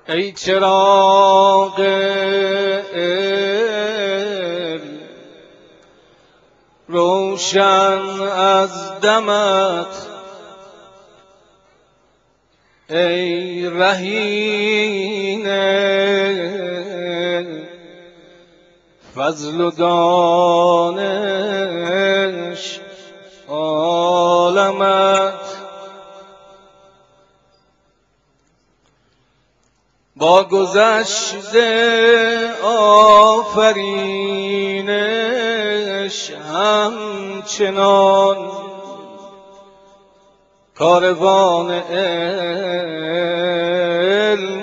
ای چراغ روشن از دمت، ای رهین فضل و دانش عالمت، با گذشت آفرینش همچنان کاروان علم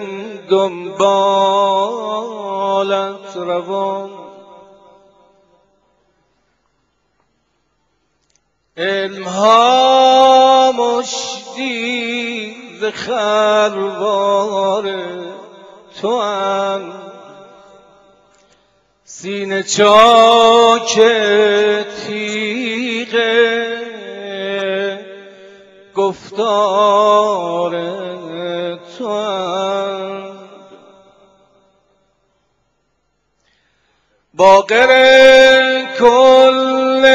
دنبالت روان. علمها مشتی ز خروار توام، سینه چاک تیغ گفتار توام، باقر کل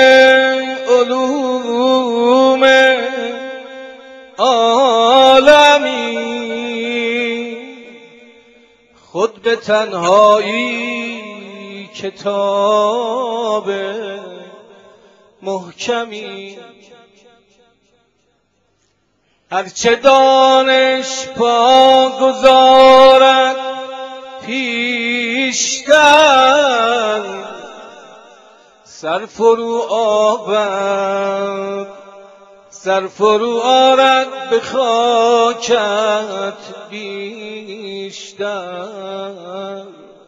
علوم عالمی، خود به تنهایی کتاب محکمی. هرچه دانش پا گذارد پیشتر، سر فرو آرد به خاکت بیشتر.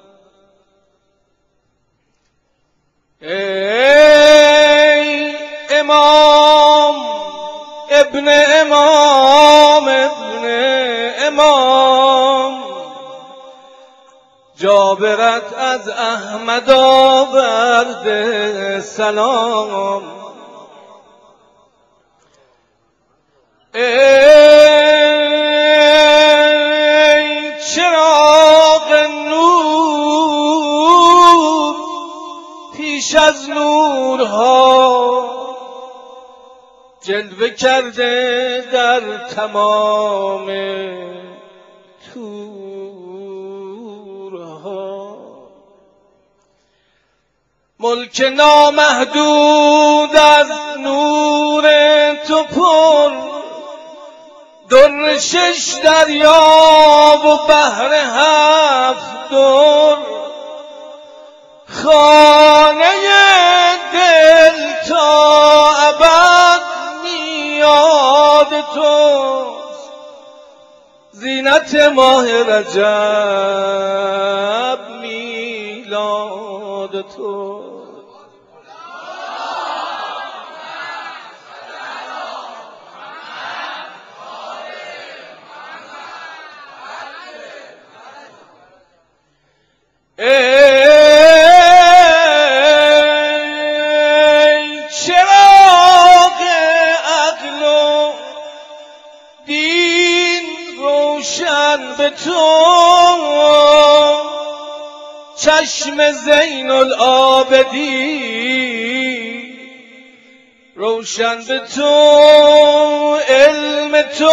ای امام ابن امام، جابرت از احمد آورده سلام. ای چراغ نور پیش از نورها، جلوه کرده در تمام تورها. ملک نامحدود از نور تو پر، در 6 دریا و بحر 7 در، خانه دل تا ابد میاد توست، زینت ماه رجب میلاد توست. ای چراغ عقل و دین روشن به تو، چشم زین العابدین روشن به تو، علم تو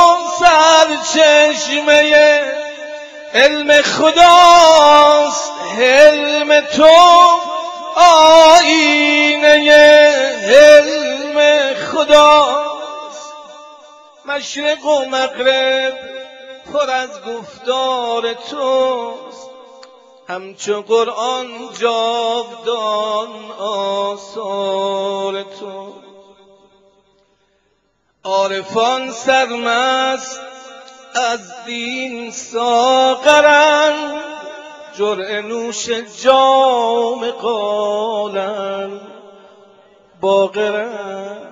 سرچشمه علم خداست، علم تو آیینه علم خداست. مشرق و مغرب پر از گفتار توست، همچو قرآن جاودان آثار تو. عارفان سرمست از دین ساغرند، جرعه نوش جام قالند باقرند.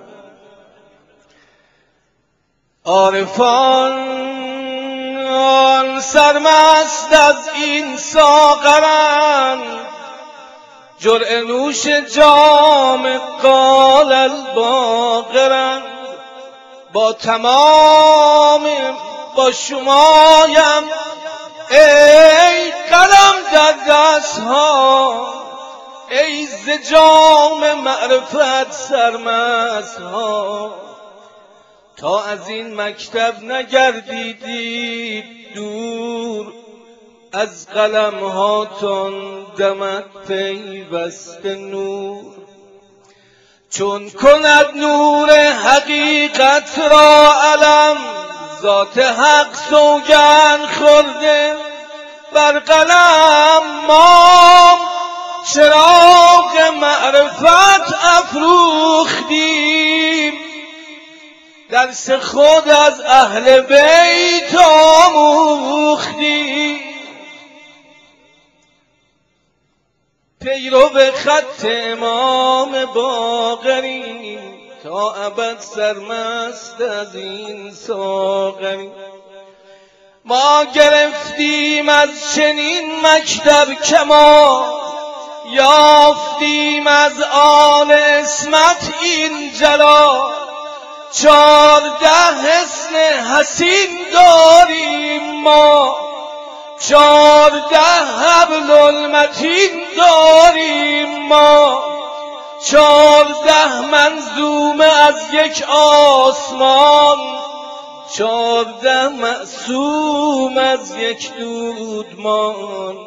عارفان سرمست از این ساغرند، جرعه نوش جام قال باقرند. با تمام با شمایم ای قلم در دست ها، ای ز جام معرفت سرمست ها، تا از این مکتب نگردیدید دور، از قلم هاتون دمد پیوسته نور. چون کند نور حقیقت را علم، ذات حق سوگند خورده بر قلم. ما چراغ معرفت افروختیم، درس خود از اهل بیت آموختیم. پیرو خط امام باقری، تا ابد سرمست از این ساغری. ما گرفتیم از چنین مکتب که ما، یافتیم از آل عصمت این جلا. 14 حصن حصین داریم ما، 14 حبل المتین داریم ما، 14 منظومه از یک آسمان، 14 معصوم از یک دودمان،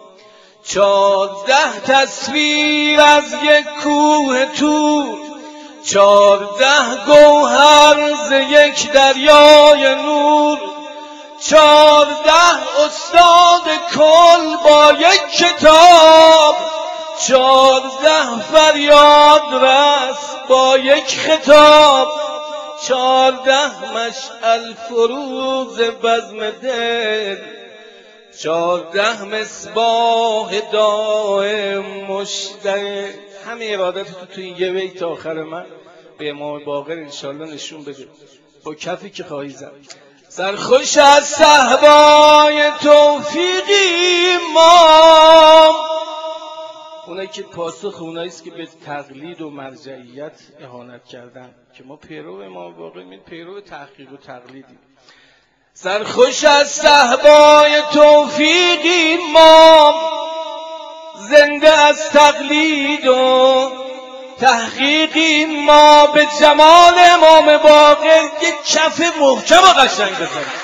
14 تصویر از یک کوه طور، 14 گوهر ز یک دریای نور، 14 استاد کل با یک کتاب، 14 فریاد رس با یک خطاب، 14 مشعل فروز بزم دل، 14 مصباح دائم مشتعل. همه ارادت تو این یه بیت آخر من به امام باقر انشالله نشون بده با کفی که خواهی زد. سرخوش از صحبای توفیقی ما، اونایی که پاسخ اوناییست که به تقلید و مرجعیت اهانت کردن، که ما پیرو امام باقر مین پیرو تحقیق و تقلیدیم. سرخوش از صحبای توفیقی ما، زنده از تقلید و تحقیقی ما. به جمال امام باقر یک کف محکم و قشنگ بزنید.